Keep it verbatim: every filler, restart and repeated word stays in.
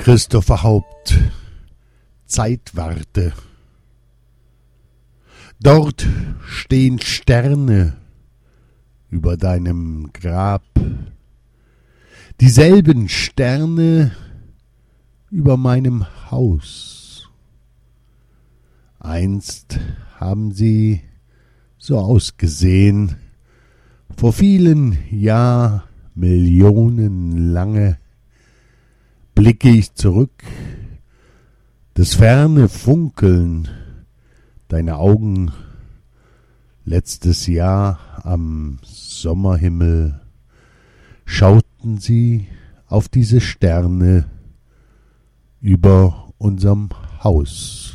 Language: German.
Christopher Haupt, Zeitwarte. Dort stehen Sterne über deinem Grab, dieselben Sterne über meinem Haus. Einst haben sie so ausgesehen, vor vielen Jahr, Millionen lange, blicke ich zurück, das ferne Funkeln deiner Augen letztes Jahr am Sommerhimmel, schauten sie auf diese Sterne über unserem Haus.